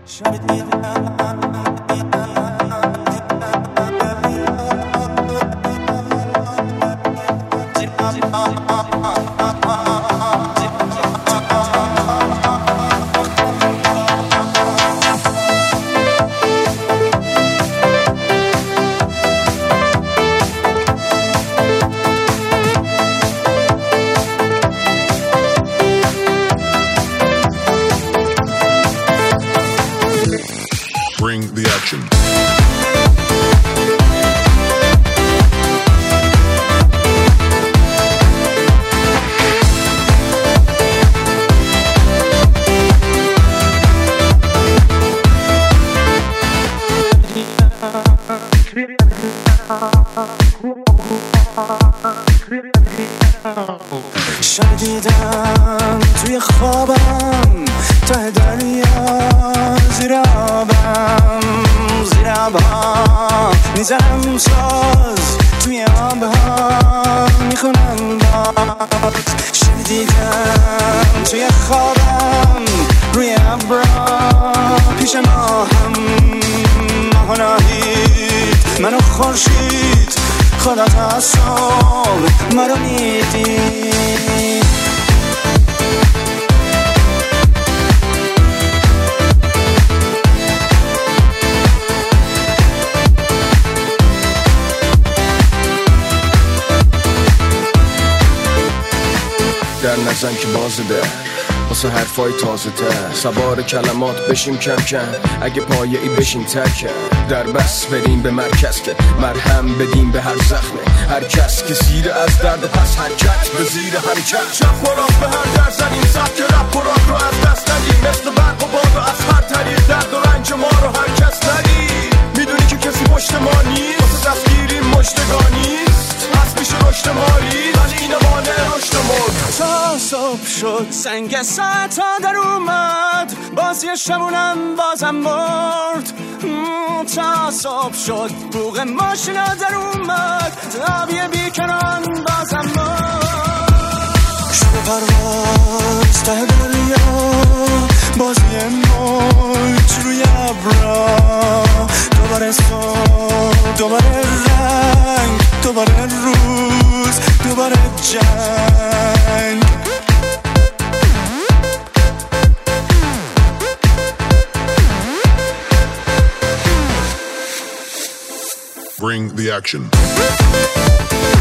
Bring the action. شب دیدم توی خوابم ته دریا زیر آبم میزنم ساز توی آبها میخونم باز. شب دیدم توی خوابم روی ابرا پیش ماهم ماه نهید منو خورشید خدا تا صبح مرا میدید. در نزن که بازه ده واسه حرفای تازه تر سوار کلمات بشیم کم کم اگه پایه ای بشیم تکم در بس بریم به مرکز که مرهم بدیم به هر زخمه هر کس که زیر از درد پس حرکت به زیر حرکت چپ و راست به هر در زنیم سبک رپ و راک رو از دست ندیم مثل برق و باد و از هر طریق درد و رنج ما رو هر کس ندیم. میدونی که کسی پشت ما نیست واسه دستگیریم مشتگانیست هست میشه رشد مالی ولی این مانع رشد مرد. تا صبح شد سنگ ساعت ها در اومد بازی شمونم بازم برد. تا صبح شد بوق ماشینا در اومد آبی بیکنان بازم برد. شب پرواز ته دریا بازی موج روی ابرا دوباره صبح دوباره رنگ دوباره روز دوباره جنگ. Bring the action.